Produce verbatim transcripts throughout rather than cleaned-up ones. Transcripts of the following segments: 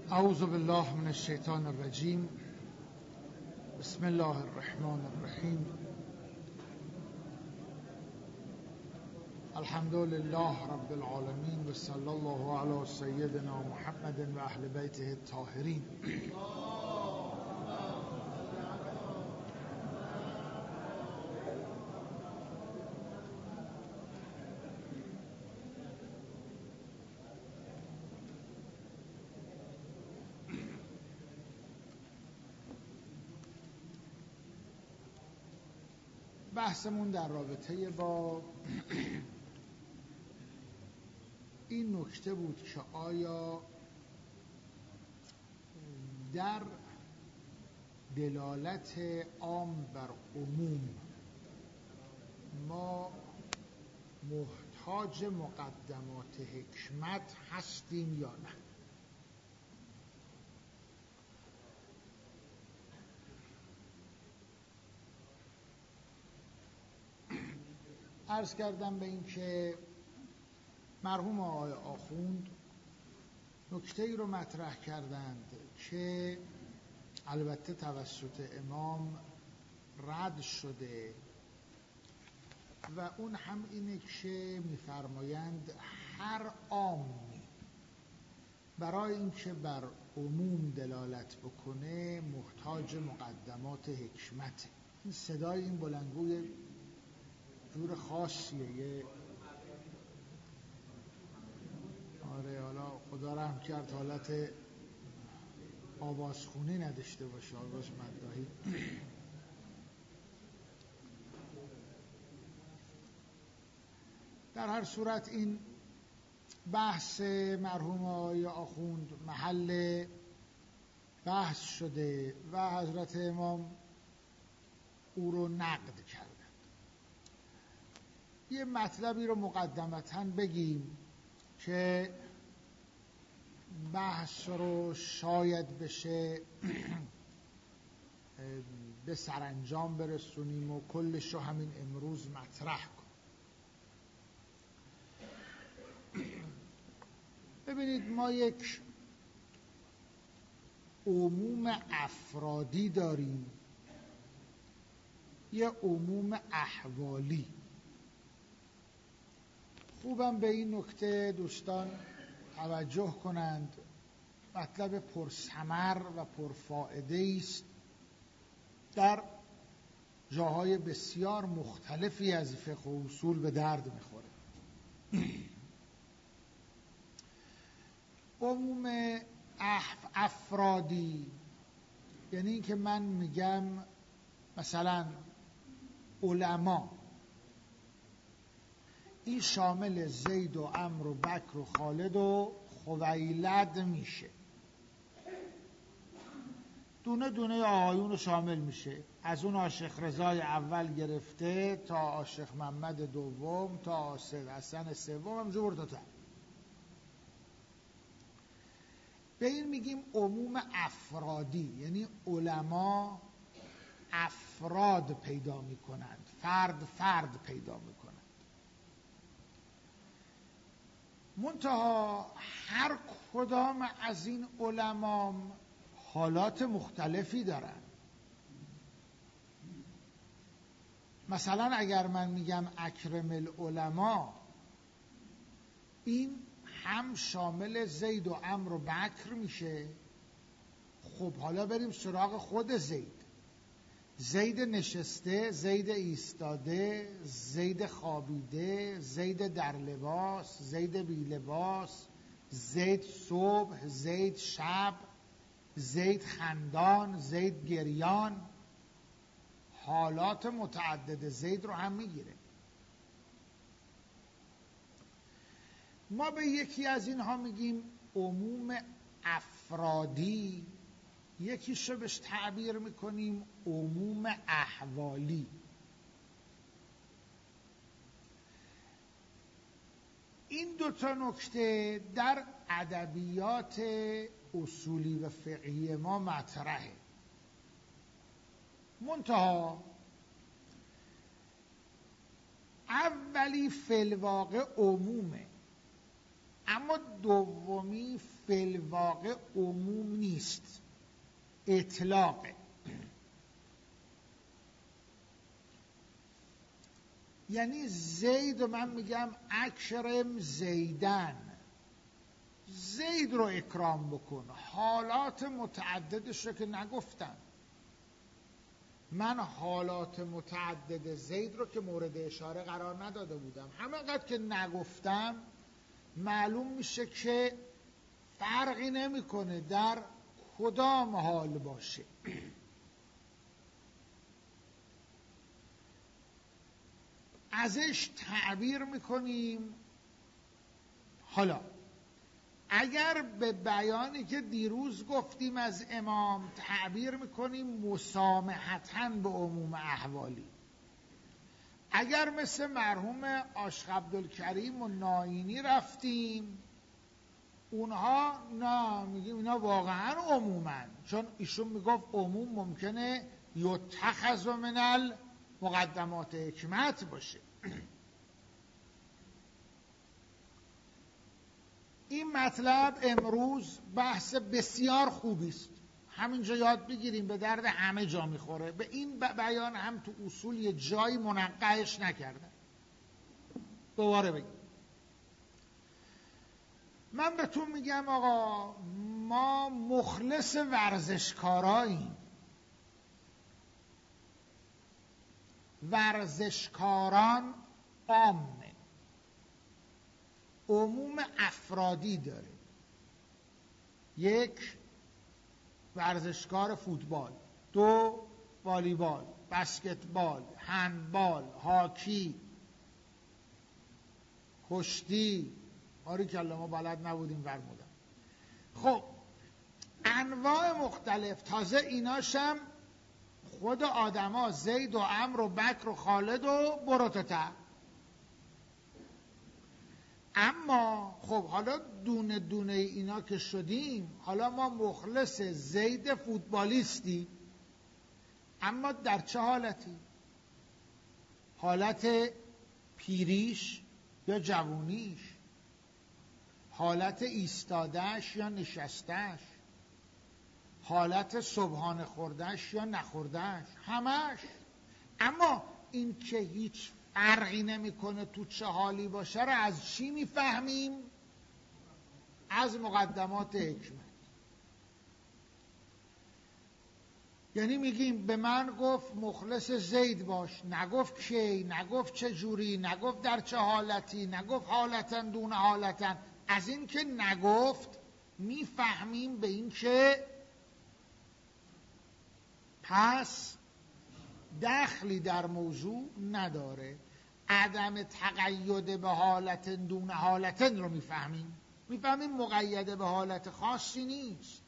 اعوذ بالله من الشیطان الرجیم. بسم الله الرحمن الرحیم. الحمد لله رب العالمین و صلی الله علی سیدنا محمد و اهل بیته الطاهرین. بحثمون در رابطه با این نکته بود که آیا در دلالت عام بر عموم ما محتاج مقدمات حکمت هستیم یا نه؟ عرض کردم به این که مرحوم آقای آخوند نکته ای رو مطرح کردند که البته توسط امام رد شده و اون هم اینه که میفرمایند هر عامی برای اینکه بر عموم دلالت بکنه محتاج مقدمات حکمته. این صدای این بلندگوی جور خاصیه. یه آره حالا خدا رحم کرد حالت آوازخونی نداشته باشه، آواز مداحی. در هر صورت این بحث مرحوم آقای آخوند محل بحث شده و حضرت امام او رو نقد کردند. یه مطلبی رو مقدمتاً بگیم که بحث رو شاید بشه به سرانجام برسونیم و کلش رو همین امروز مطرح کنیم. ببینید ما یک عموم افرادی داریم، یه عموم احوالی. خوبم به این نکته دوستان توجه کنند، مطلب پرثمر و پرفائده است، در جاهای بسیار مختلفی از فقه و اصول به درد میخوره. عموم افرادی یعنی این که من میگم مثلا علما، این شامل زید و عمر و بکر و خالد و خویلد میشه، دونه دونه آقایون رو شامل میشه، از اون عاشق رضای اول گرفته تا عاشق محمد دوم تا سید حسن سوم، همجور تا تا به این میگیم عموم افرادی. یعنی علما افراد پیدا میکنند، فرد فرد پیدا میکنند. منتها هر کدام از این علما حالات مختلفی دارن. مثلا اگر من میگم اکرم العلما، این هم شامل زید و عمرو و بکر میشه. خب حالا بریم سراغ خود زید. زید نشسته، زید ایستاده، زید خوابیده، زید در لباس، زید بی لباس، زید صبح، زید شب، زید خندان، زید گریان، حالات متعدد زید رو هم میگیره. ما به یکی از اینها میگیم عموم افرادی، یکیش رو بهش تعبیر میکنیم عموم احوالی. این دوتا نکته در ادبیات اصولی و فقهی ما مطرحه. منتها اولی فی الواقع عمومه، اما دومی فی الواقع عموم نیست، اطلاقه. یعنی زید و من میگم اکرم زیدن، زید رو اکرام بکن، حالات متعددش رو که نگفتم. من حالات متعدد زید رو که مورد اشاره قرار نداده بودم، همینقدر که نگفتم معلوم میشه که فرقی نمیکنه در کدام حال باشه. ازش تعبیر میکنیم. حالا اگر به بیانی که دیروز گفتیم از امام تعبیر میکنیم مسامحتاً به عموم احوالی، اگر مثل مرحوم عاشق عبدالکریم و ناینی رفتیم، اونها نه، میگیم اینا واقعا عمومن، چون ایشون میگفت عموم ممکنه یتخذ من المقدمات حکمت باشه. این مطلب امروز بحث بسیار خوبی است، همینجا یاد بگیریم، به درد همه جا میخوره. به این بیان هم تو اصول یه جایی منقعش نکردن. دوباره بگیم، من به تو میگم آقا ما مخلص ورزشکاراییم، ورزشکاران عامه، عموم افرادی داره. یک، ورزشکار فوتبال، دو، والیبال، بسکتبال، هندبال، هاکی، کشتی، آری کلا ما بلد نبودیم فرمودن. خب انواع مختلف، تازه ایناشم خود آدما زید و عمرو و بکر و خالد و بروتتر. اما خب حالا دونه دونه اینا که شدیم، حالا ما مخلص زید فوتبالیستی، اما در چه حالتی؟ حالت پیریش یا جوونیش، حالت ایستادش یا نشستش، حالت صبحانه خوردش یا نخوردش، همش. اما این که هیچ فرقی نمیکنه تو چه حالی باشه رو از چی میفهمیم؟ از مقدمات حکمت. یعنی میگیم به من گفت مخلص زید باش، نگفت کی، نگفت چه جوری، نگفت در چه حالتی، نگفت حالتا دون حالتا. از این که نگفت میفهمیم به این که پس دخلی در موضوع نداره. عدم تقید به حالت دون حالتن رو میفهمیم، میفهمیم مقید به حالت خاصی نیست.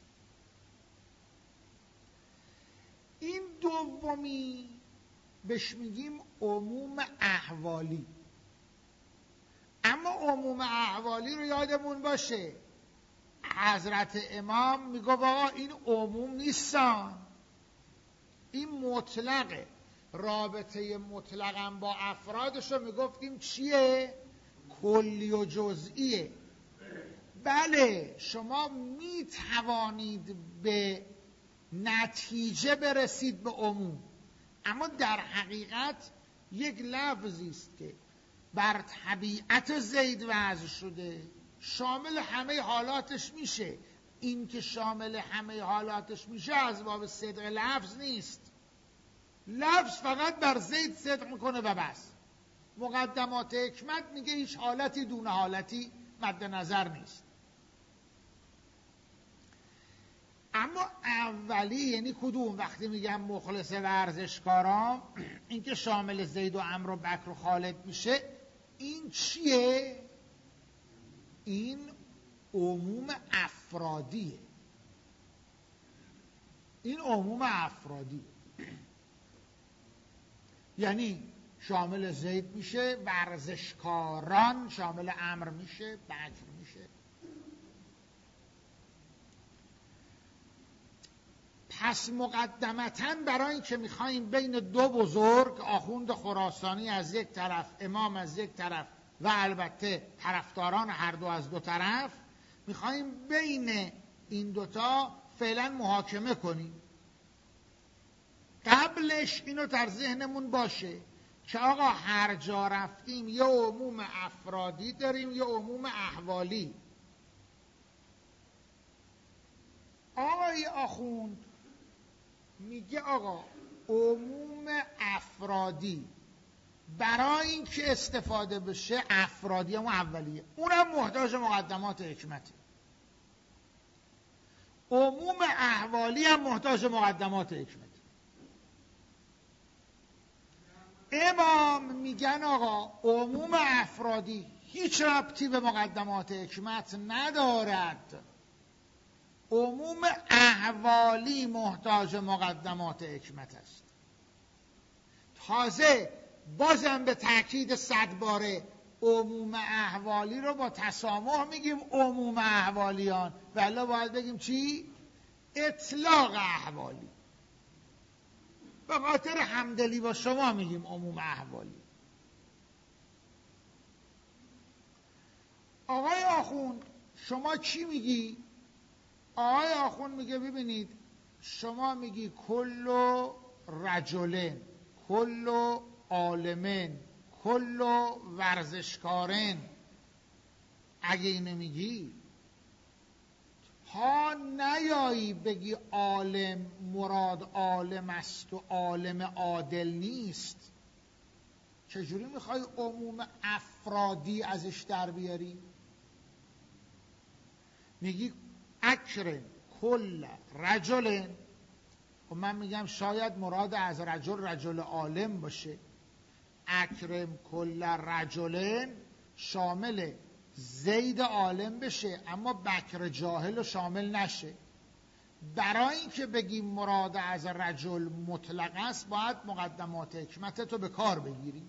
این دومی بهش میگیم عموم احوالی. اما عموم احوالی رو یادمون باشه حضرت امام میگه آقا این عموم نیستن، این مطلقه. رابطه مطلقاً با افرادش رو میگفتیم چیه؟ کلی و جزئیه. بله شما میتوانید به نتیجه برسید به عموم، اما در حقیقت یک لفظی است که بر طبیعت زید وضع شده، شامل همه حالاتش میشه. این که شامل همه حالاتش میشه از باب صدق لفظ نیست، لفظ فقط بر زید صدق میکنه و بس. مقدمات حکمت میگه هیچ حالتی دون حالتی مد نظر نیست. اما اولی یعنی کدوم؟ وقتی میگم مخلص ورزشکارام، این که شامل زید و عمرو و بکر و خالد میشه، این چیه؟ این عموم افرادیه. این عموم افرادیه، یعنی شامل زید میشه، ورزشکاران شامل عمر میشه، بکر میشه. پس مقدمتاً برای این که میخواییم بین دو بزرگ، آخوند خراسانی از یک طرف، امام از یک طرف، و البته طرفداران هر دو از دو طرف میخوایم بین این دوتا فعلا محاکمه کنیم. قبلش اینو در ذهنمون باشه که آقا هر جا رفتیم یه عموم افرادی داریم یه عموم احوالی. آقای آخوند میگه آقا عموم افرادی برای اینکه استفاده بشه افرادی هم اولیه، اونم محتاج مقدمات حکمته. عموم احوالی هم محتاج مقدمات حکمته. امام میگن آقا عموم افرادی هیچ ربطی به مقدمات حکمت ندارد، عموم احوالی محتاج مقدمات حکمت است. تازه بازم به تأکید صد باره عموم احوالی رو با تسامح میگیم عموم احوالیان، ولی باید بگیم چی؟ اطلاق احوالی. به خاطر همدلی با شما میگیم عموم احوالی. آقای آخوند شما چی میگی؟ آقای آخوند میگه ببینید شما میگی کل رجلن، کل عالمن، کل ورزشکارن. اگه اینو میگی ها نیایی بگی عالم مراد عالم است و عالم عادل نیست، چجوری میخوای عموم افرادی ازش در بیاری؟ میگی اکرم کل رجل، و من میگم شاید مراد از رجل رجل عالم باشه. اکرم کل رجلن شامل زید عالم بشه اما بکر جاهل رو شامل نشه. برای اینکه بگیم مراد از رجل مطلق است باید مقدمات حکمت رو به کار بگیری.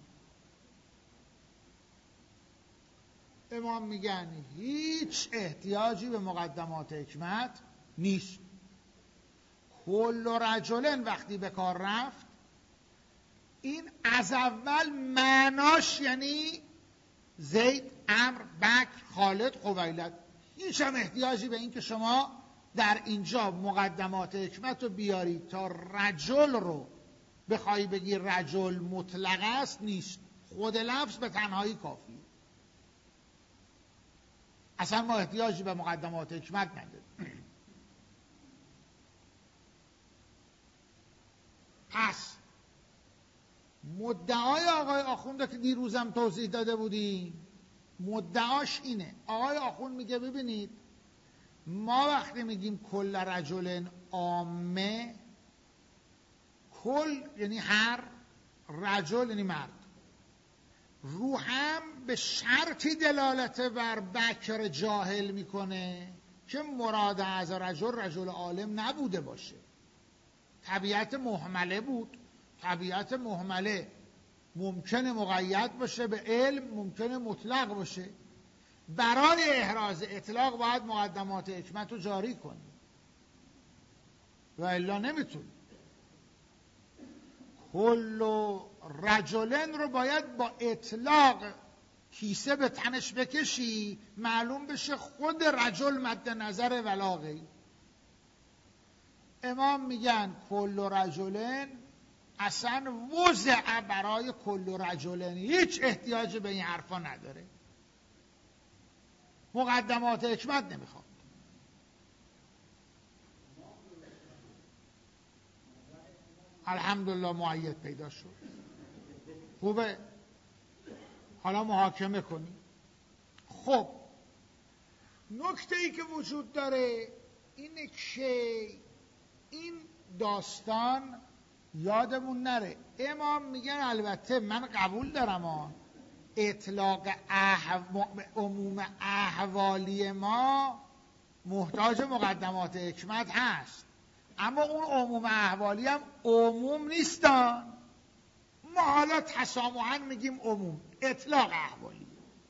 امام میگن هیچ احتیاجی به مقدمات حکمت نیست. کل رجلن وقتی به کار رفت این از اول معناش یعنی زید، عمرو، بکر، خالد، خویلد. هیچ هم احتیاجی به این که شما در اینجا مقدمات حکمت رو بیاری تا رجل رو بخوای بگی رجل مطلق است نیست. خود لفظ به تنهایی کافیه. اصلا ما احتیاجی به مقدمات حکمت نداریم. پس مدعای آقای آخوند که دیروزم توضیح داده بودیم، مدعاش اینه. آقای آخوند میگه ببینید ما وقتی میگیم کل رجل عامه، کل یعنی هر، رجل یعنی مرد، رو هم به شرطی دلالت بر بکر جاهل میکنه که مراد از رجل رجل عالم نبوده باشه. طبیعت مهمله بود. طبیعت مهمله ممکنه مقید باشه به علم، ممکنه مطلق باشه. برای احراز اطلاق باید مقدمات حکمت رو جاری کنی و الا نمیتونی. کل رجلن رو باید با اطلاق کیسه به تنش بکشی معلوم بشه خود رجل مد نظر ولاغی. امام میگن کل رجلن اصلا وضع برای کل رجلن، هیچ احتیاج به این حرفا نداره. مقدمات حکمت نمیخواد. الحمدلله مؤید پیدا شد. خوبه حالا محاکمه کنیم. خب نکته ای که وجود داره اینه که این داستان یادمون نره. امام میگن البته من قبول دارم آن اطلاق احو... عموم احوالی ما محتاج مقدمات حکمت هست، اما اون عموم احوالی هم عموم نیستن. ما حالا تسامحاً میگیم عموم، اطلاق احوالی.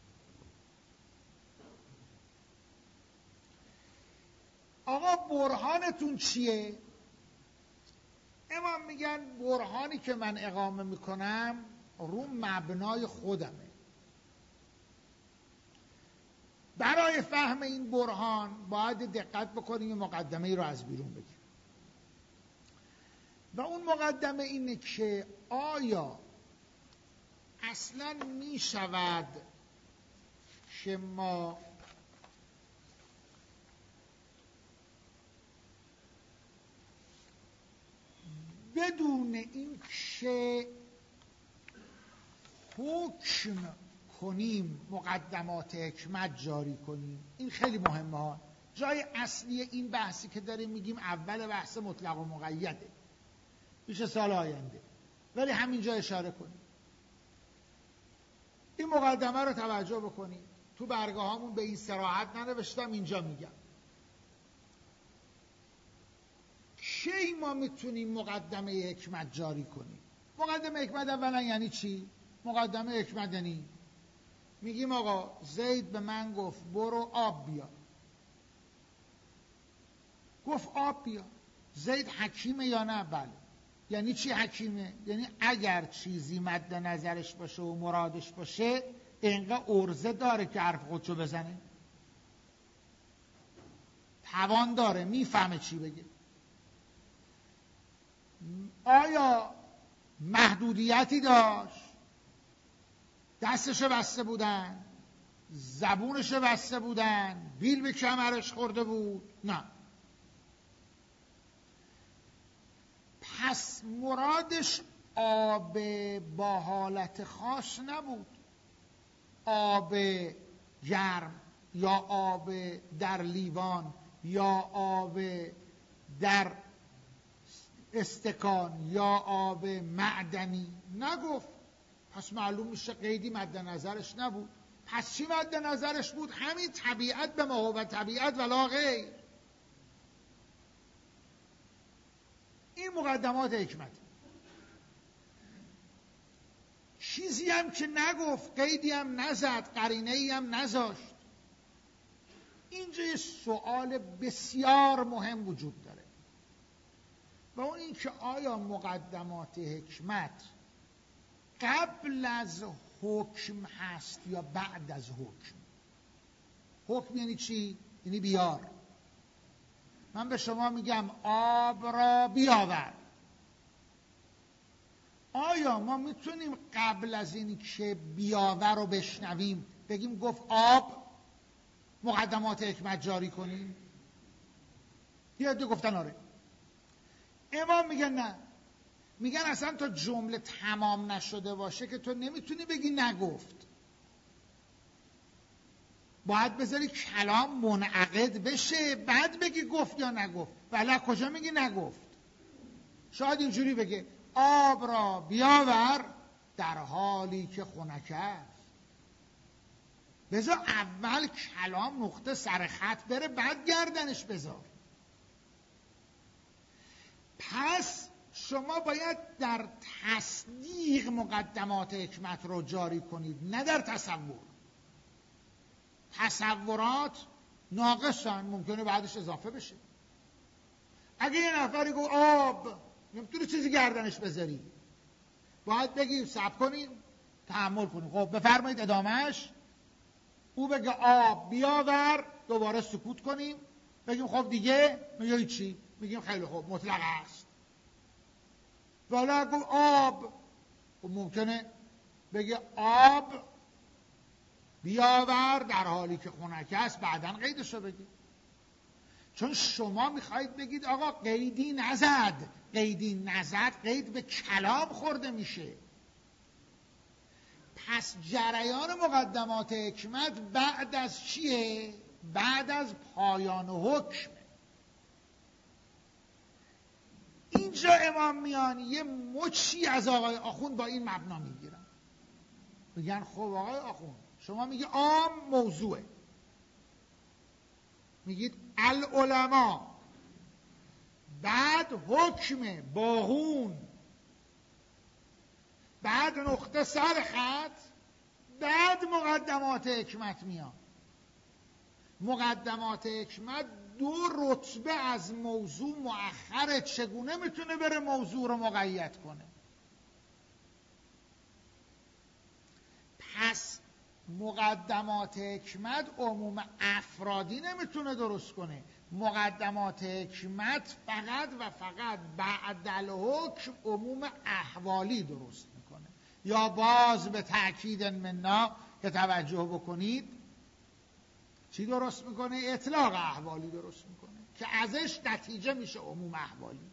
آقا برهانتون چیه؟ امام میگن برهانی که من اقامه میکنم رو مبنای خودمه. برای فهم این برهان باید دقت بکنیم یه مقدمه ای رو از بیرون بگیم و اون مقدمه اینه که آیا اصلا می شود که ما بدون این که حکم کنیم مقدمات حکمت جاری کنیم؟ این خیلی مهمه ها. جای اصلی این بحثی که داریم میگیم اول بحث مطلق و مقیده میشه سال آینده، ولی همینجا اشاره کنیم. این مقدمه رو توجه بکنیم. تو برگاه هامون به این صراحت ننوشتم، اینجا میگم. کی ما میتونیم مقدمه حکمت جاری کنیم؟ مقدمه حکمت اولا یعنی چی؟ مقدمه حکمت یعنی میگیم آقا زید به من گفت برو آب بیار. گفت آب بیار. زید حکیمه یا نه؟ بله. یعنی چی حکیمه؟ یعنی اگر چیزی مد نظرش باشه و مرادش باشه اینقدر ارزه داره که حرف خودشو بزنه، توان داره، میفهمه چی بگه. آیا محدودیتی داشت؟ دستشو بسته بودن، زبونشو بسته بودن، بیل به کمرش خورده بود؟ نه. پس مرادش آب با حالت خاص نبود، آب گرم یا آب در لیوان یا آب در استکان یا آب معدنی نگفت. پس معلوم میشه قیدی مد نظرش نبود. پس چی مد نظرش بود؟ همین طبیعت به ما هو طبیعت ولا غیر. این مقدمات حکمت. چیزی هم که نگفت، قیدی هم نزد، قرینه ای هم نذاشت. اینجا یه سوال بسیار مهم وجود داره و اون این که آیا مقدمات حکمت قبل از حکم هست یا بعد از حکم؟ حکم یعنی چی؟ یعنی بیار. من به شما میگم آب را بیاور. آیا ما میتونیم قبل از این که بیاور رو بشنویم بگیم گفت آب، مقدمات حکمت جاری کنیم؟ یه عده گفتن آره. امام میگن نه. میگن اصلا تا جمله تمام نشده باشه که تو نمیتونی بگی نگفت. باید بذاری کلام منعقد بشه بعد بگی گفت یا نگفت. ولی کجا میگی نگفت؟ شاید اینجوری بگه آب را بیاور در حالی که خنک است. بذار اول کلام نقطه سر خط بره بعد گردنش بذار. پس شما باید در تصدیق مقدمات حکمت رو جاری کنید، نه در تصور. تصورات ناقصن، ممکنه بعدش اضافه بشه. اگه یه نفری گفت آب، نمیتونی چیزی گردنش بذاری، باید بگیم صبر کنیم، تحمل کنیم. خب بفرمایید ادامهش. او بگه آب بیاور، دوباره سکوت کنیم، بگیم خب دیگه، میگه چی؟ میگیم خیلی خوب مطلق است. والا گفت آب، خب ممکنه بگه آب بیاور در حالی که خنک است، بعدن قیدشو بگید. چون شما میخواید بگید آقا قیدی نزد. قیدی نزد قید به کلام خورده میشه. پس جریان مقدمات حکمت بعد از چیه؟ بعد از پایان حکم. اینجا امام میان یه مچی از آقای آخوند با این مبنا میگیرن، میگن خب آقای آخوند شما میگی عام موضوعه، میگید العلماء، بعد حکم باغون، بعد نقطه سر خط، بعد مقدمات حکمت میان. مقدمات حکمت دو رتبه از موضوع مؤخره. چگونه میتونه بره موضوع رو مقید کنه؟ پس مقدمات حکمت عموم افرادی نمیتونه درست کنه. مقدمات حکمت فقط و فقط بعد الحکم عموم احوالی درست میکنه. یا باز به تأکید منا که توجه بکنید چی درست میکنه؟ اطلاق احوالی درست میکنه که ازش نتیجه میشه عموم احوالی.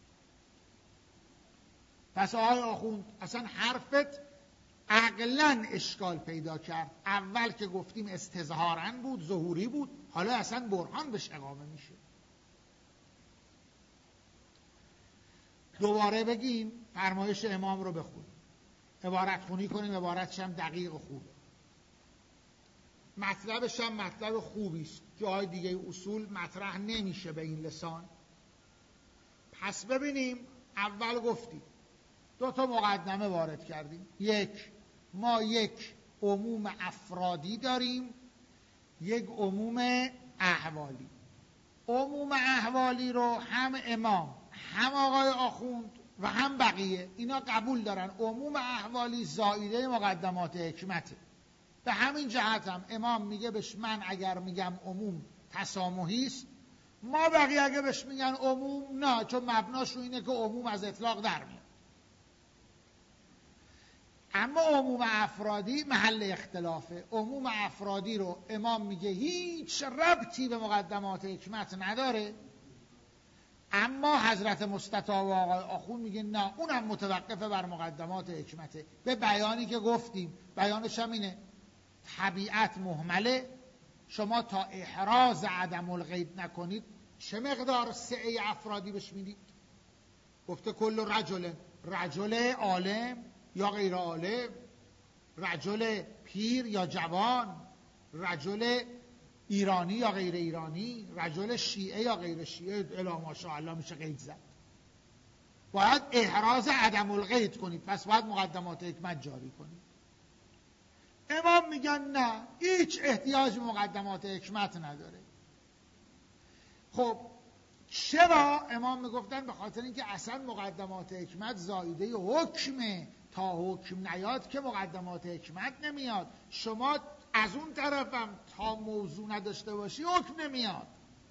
پس آقای آخوند اصلا حرفت عقلاً اشکال پیدا کرد. اول که گفتیم استظهاراً بود، ظهوری بود، حالا اصلا برهان بهش اقامه میشه. دوباره بگیم فرمایش امام رو بخونیم، عبارت خونی کنیم، عبارتش هم دقیق و خوبه، مطلبش هم مطلب خوبی است، جای دیگه اصول مطرح نمیشه به این لسان. پس ببینیم، اول گفتیم دو تا مقدمه وارد کردیم. یک، ما یک عموم افرادی داریم، یک عموم احوالی. عموم احوالی رو هم امام، هم آقای آخوند و هم بقیه اینا قبول دارن. عموم احوالی زائیده مقدمات حکمته. به همین جهت هم امام میگه بهش من اگر میگم عموم تسامحی است، ما بقیه اگه بهش میگن عموم نه، چون مبناش رو اینه که عموم از اطلاق در میاد. اما عموم افرادی محل اختلافه. عموم افرادی رو امام میگه هیچ ربطی به مقدمات حکمت نداره، اما حضرت مستطاب و آقای آخوند میگه نه، اونم متوقفه بر مقدمات حکمته. به بیانی که گفتیم، بیانش هم اینه طبیعت مهمله، شما تا احراز عدم الغیب نکنید چه مقدار سعه افرادی بهش میدید؟ گفته کل رجل، رجل عالم یا غیر عالم، رجل پیر یا جوان، رجل ایرانی یا غیر ایرانی، رجل شیعه یا غیر شیعه، الی ماشاءالله میشه قید زد. باید احراز عدم القید کنید، پس باید مقدمات حکمت جاری کنید. امام میگن نه، هیچ احتیاج به مقدمات حکمت نداره. خب چرا امام میگفتن؟ به خاطر اینکه اصلا مقدمات حکمت زائیده حکمه، تا حکم نیاد که مقدمات حکمت نمیاد. شما از اون طرفم تا موضوع نداشته باشی حکم نمیاد.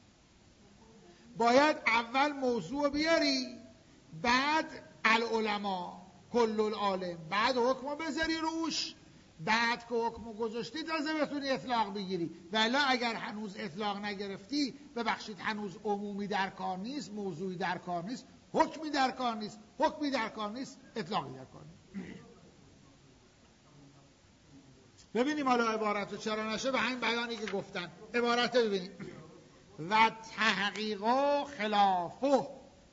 باید اول موضوع بیاری، بعد العلماء کل العالم، بعد حکم بذاری روش، بعد که حکم گذاشتی تازه بتونی اطلاق بگیری. ولی اگر هنوز اطلاق نگرفتی، ببخشید هنوز عمومی در کار نیست، موضوعی در کار نیست، حکمی در کار نیست، حکمی در کار نیست، اطلاقی در کار نیست. ببینیم حالا عبارت رو چرا نشه. به همین بیانی که گفتن عبارت رو ببینیم. و تحقیق و خلافه،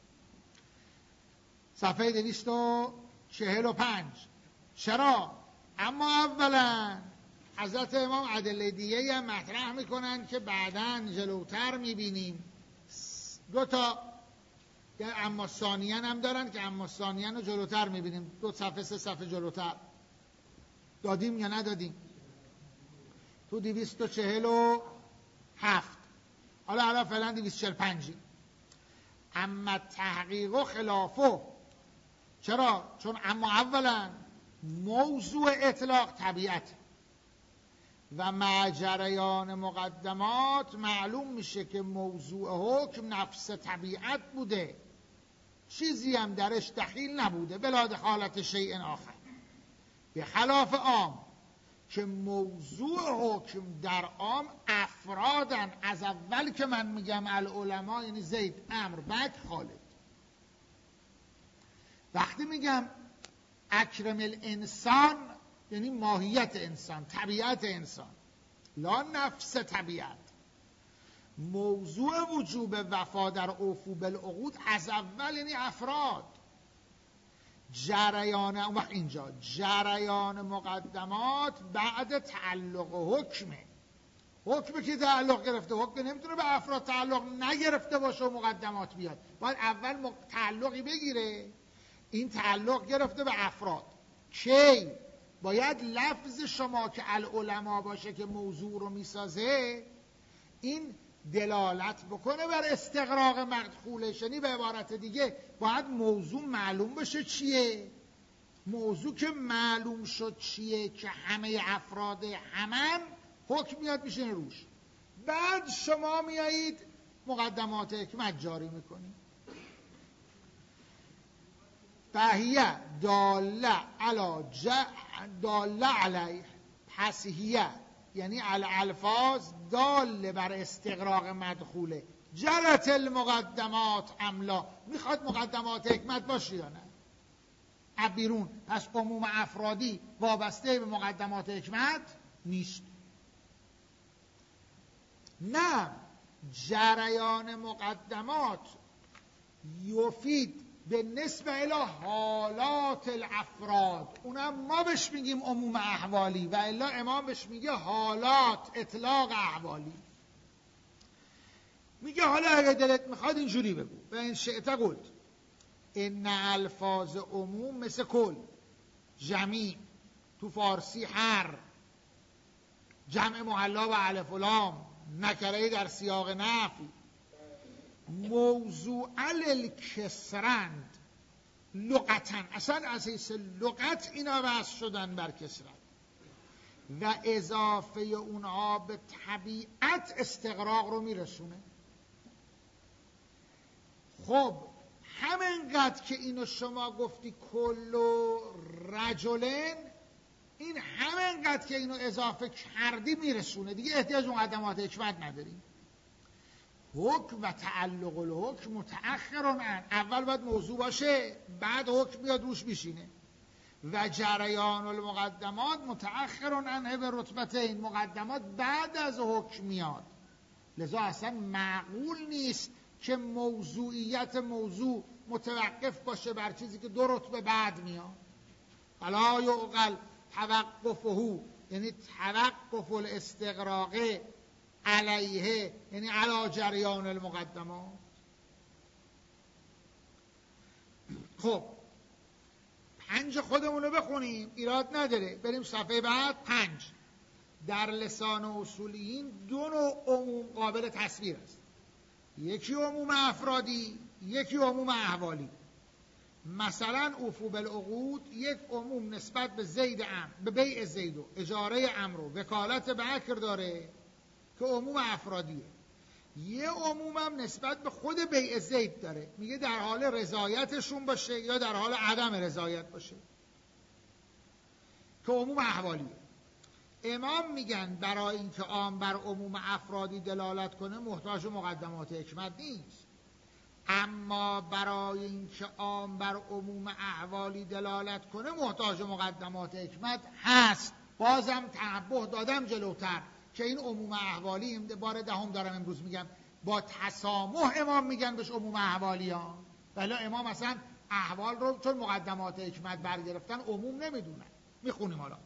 صفحه دویست و چهل و پنج. چرا؟ اما اولا حضرت امام ادله دیگه هم مطرح میکنن که بعداً جلوتر میبینیم. دو تا اما ثانیان هم دارن که اما ثانیان رو جلوتر میبینیم، دو صفحه سه صفحه جلوتر. دادیم یا ندادیم؟ تو دویست و چهل و هفت. حالا حالا فعلا دویست و چهل و پنجی. اما تحقیق و خلافه. چرا؟ چون اما اولا موضوع اطلاق طبیعت و مع جریان مقدمات معلوم میشه که موضوع حکم نفس طبیعت بوده، چیزی هم درش دخیل نبوده، بلا دخالت شیء آخر. به خلاف عام که موضوع حکم در عام افرادن. از اول که من میگم العلماء یعنی زید، عمرو، بعد خالد. وقتی میگم اکرم الانسان یعنی ماهیت انسان، طبیعت انسان، لا نفس طبیعت. موضوع وجوب وفا در اوفو بالعقود از اول یعنی افراد. جریان اون وقت اینجا جریان مقدمات بعد تعلق حکمه. حکم که تعلق گرفته، حکم نمیتونه به افراد تعلق نگرفته باشه و مقدمات بیاد. باید اول تعلقی بگیره. این تعلق گرفته به افراد. کی؟ باید لفظ شما که العلماء باشه که موضوع رو میسازه، این دلالت بکنه بر استغراق مدخولش. یعنی به عبارت دیگه باید موضوع معلوم بشه چیه. موضوع که معلوم شد چیه که همه افراد همن، حکم میاد میشینه روش. بعد شما میایید مقدمات حکمت جاری میکنید. فهیه داله علی ج... داله علیه، پس هیه یعنی الالفاظ داله بر استغراق مدخوله. جرت المقدمات املا، میخواد مقدمات حکمت باشه یا نه؟ بیرون. پس عموم افرادی وابسته به مقدمات حکمت نیست. نه، جریان مقدمات یفید به نسبه الی حالات الافراد، اونم ما بهش میگیم عموم احوالی و الا امام بهش میگه حالات، اطلاق احوالی. میگه حالا اگه دلت میخواد اینجوری بگو، و این شئت قلت ان الفاظ عموم مثل کل، جمیع، تو فارسی هر، جمع محلا و الف و لام، نکره در سیاق نفی، موضوع الکسرند لغتن، اصلا از حیث لغت اینا وضع شدن بر کسرت، و اضافه اونها به طبیعت استغراق رو میرسونه. خب همینقدر که اینو شما گفتی کل و رجلن، این همینقدر که اینو اضافه کردی میرسونه دیگه، احتیاج مقدمات حکمت نداریم. حکم و تعلق الحکم متأخرن، اول باید موضوع باشه بعد حکم بیاد روش میشینه. و جریان المقدمات متأخرن عنه به رتبت این، مقدمات بعد از حکم میاد. لذا اصلا معقول نیست که موضوعیت موضوع متوقف باشه بر چیزی که دو رتبه بعد میاد. فلا یعقل توقفه، یعنی توقف الاستغراق علیه، یعنی علی جریان المقدمات. خب پنج خودمونو بخونیم، ایراد نداره. بریم صفحه بعد. پنج، در لسان اصولیین دو نوع عموم قابل تصویر است، یکی عموم افرادی، یکی عموم احوالی. مثلا اوفو بالعقود یک عموم نسبت به زید امر، به بیع زید و اجاره امر و وکالت به اکر داره که عموم افرادیه. یه عموم هم نسبت به خود بیع زید داره، میگه در حال رضایتشون باشه یا در حال عدم رضایت باشه، که عموم احوالیه. امام میگن برای اینکه عام بر عموم افرادی دلالت کنه محتاج مقدمات حکمت نیست، اما برای اینکه عام بر عموم احوالی دلالت کنه محتاج مقدمات حکمت هست. بازم تنبه دادم جلوتر که این عموم احوالی، این بار دهم دارم امروز میگم، با تسامح امام میگن بهش عموم احوالی ها، ولی امام اصلا احوال رو چون مقدمات حکمت برگرفتن عموم نمیدونن. میخونیم حالا.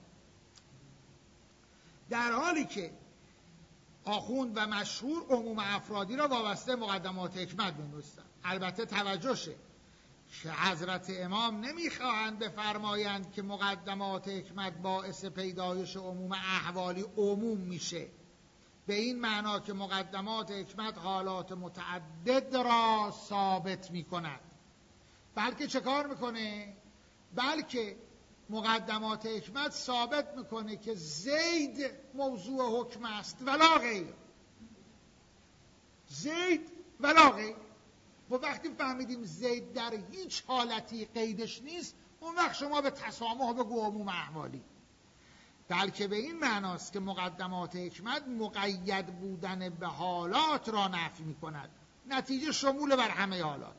در حالی که آخوند و مشهور عموم افرادی را وابسته مقدمات حکمت می‌دونستند. البته توجه شه که حضرت امام نمیخواهند بفرمایند که مقدمات حکمت باعث پیدایش عموم احوالی عموم میشه، به این معنا که مقدمات حکمت حالات متعدد را ثابت میکند، بلکه چه کار میکنه؟ بلکه مقدمات حکمت ثابت میکنه که زید موضوع حکم است ولا غیر، زید ولا غیر. و وقتی فهمیدیم زید در هیچ حالتی قیدش نیست، اون وقت شما به تسامح بگو عموم احوالی. بلکه به این معناست که مقدمات حکمت مقید بودن به حالات را نفی میکند، نتیجه شمول بر همه حالات.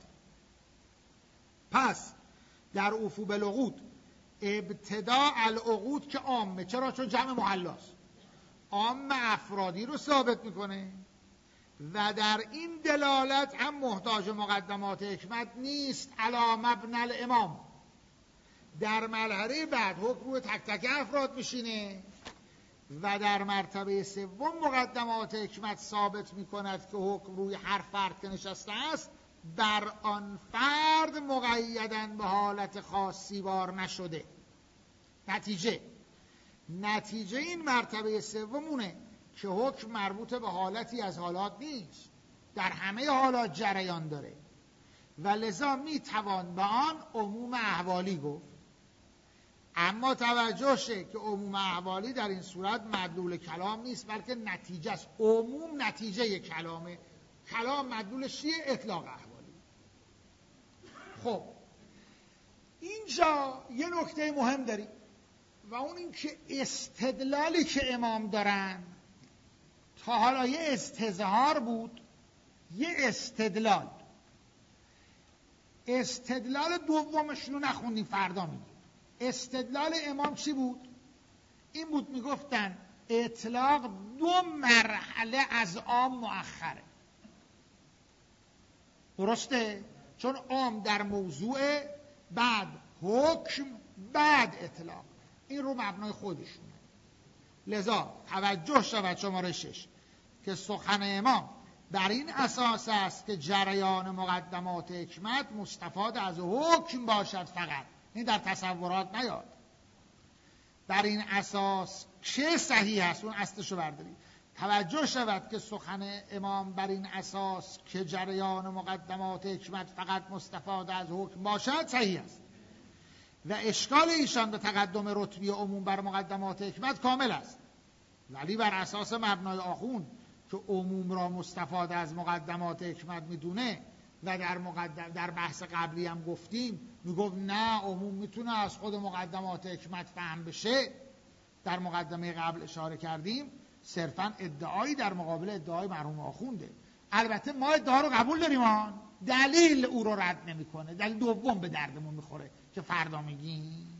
پس در اوفو بالعقود ابتدا العقود که عامه، چرا؟ چون جمع محلاست، عام افرادی رو ثابت میکنه و در این دلالت هم محتاج مقدمات حکمت نیست علی مبنی الامام. در مرحله بعد حکم روی تک تک افراد میشینه و در مرتبه سوم مقدمات حکمت ثابت میکند که حکم روی هر فرد که نشسته است بر آن فرد مقیدن به حالت خاصی بار نشده. نتیجه نتیجه این مرتبه سومونه که حکم مربوط به حالتی از حالات نیست، در همه حالات جریان داره و لذا میتوان به آن عموم احوالی گفت. اما توجه شه که عموم احوالی در این صورت مدلول کلام نیست، بلکه نتیجه است. عموم نتیجه کلامه، کلام مدلولش چیه؟ اطلاق احوالی. خب اینجا یه نکته مهم داریم و اون این که استدلالی که امام دارن تا حالا یه استظهار بود، یه استدلال. استدلال دومشون رو نخوندیم، فردا میگیم. استدلال امام چی بود؟ این بود میگفتن اطلاق دو مرحله از عام مؤخره. درسته؟ چون عام در موضوع، بعد حکم، بعد اطلاق. این رو مبنای خودشونه. لذا توجه شود شماره شش که سخن امام بر این اساس است که جریان مقدمات حکمت مستفاد از حکم باشد فقط. این در تصورات نیاد. بر این اساس چه صحیح است؟ اون اصلشو بردارید. توجه شود که سخن امام بر این اساس که جریان مقدمات حکمت فقط مستفاد از حکم باشد صحیح است و اشکال ایشان به تقدم رتبی عموم بر مقدمات حکمت کامل است، ولی بر اساس مبنای آخوند که عموم را مستفاد از مقدمات حکمت میدونه و در مقدم در بحث قبلی هم گفتیم میگفت نه، عموم میتونه از خود مقدمات حکمت فهم بشه. در مقدمه قبل اشاره کردیم صرفا ادعایی در مقابل ادعای مرحوم آخونده. البته ما ادعا رو قبول داریم، آن دلیل او رو رد نمیکنه. دلیل دوم به دردمون میخوره که فردا میگیم.